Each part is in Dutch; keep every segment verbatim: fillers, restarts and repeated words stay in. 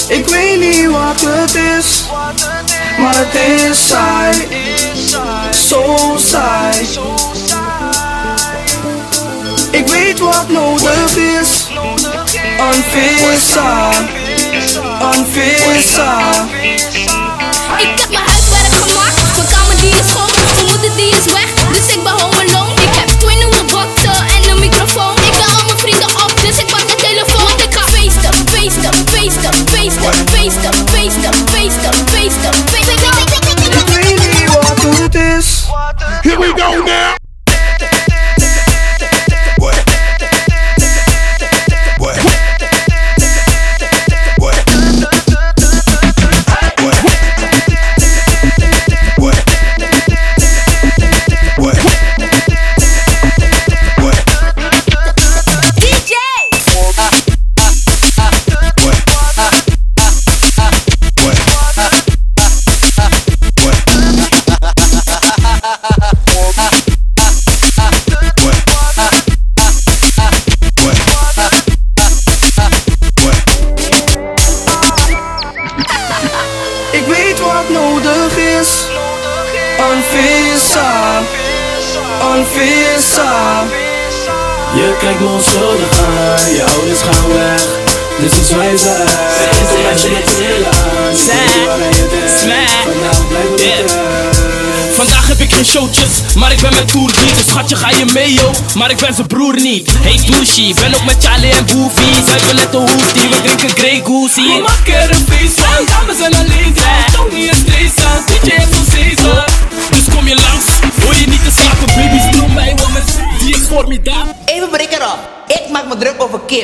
Ik weet niet wat het is, maar het is saai, zo saai. Ik weet wat nodig is, een visa, een visa. Ik heb mijn huiswerk gemaakt, mijn kamer die is schoon, mijn moeder die is weg, dus ik ben home alone. Ik heb twee nieuwe boxen en een microfoon. Ik ben al mijn vrienden op, dus ik pak de telefoon. Want ik ga feesten, feesten, feesten, feesten, feesten, feesten, feesten, feesten, feesten. Ik weet niet wat het is. Here we go now. What? What? What? What? What? What? What? D J! What? What? What? Ik weet wat nodig is, een visa, een visa. Je kijkt me onschuldig aan, je ouders gaan weg, dus ik zwaai ze uit. Toen met je het chillen aan, ik weet niet waar je bent, vandaag blijven we thuis. Vandaag heb ik geen showtjes, maar ik ben met Oergie. Dus schatje ga je mee yo, maar ik ben zijn broer niet. Hey douchie, ben ook met Charlie en Goofy. Zuipen net de hoestie, we drinken Grey Goosey. We maken een feest van, dames en alleen zijn. Toch niet een stress aan, D J heeft zo'n season. Dus kom je langs, hoor je niet te slapen. Baby speel mij, want met die is formidabel. Even breek erop. Ik maak me druk over Kip.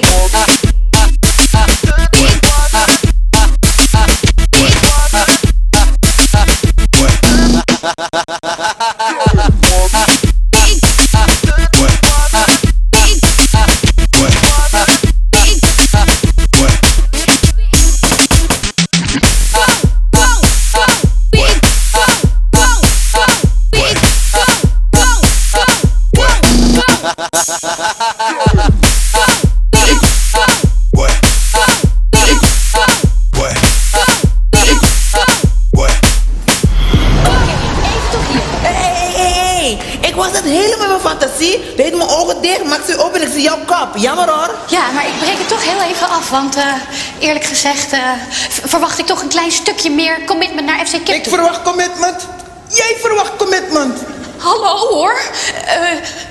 Deed mijn ogen dicht, maak ze open en ik zie jouw kop. Jammer hoor. Ja, maar ik breek het toch heel even af, want uh, eerlijk gezegd uh, verwacht ik toch een klein stukje meer commitment naar F C Kip. Ik verwacht commitment. Jij verwacht commitment. Hallo hoor. Uh,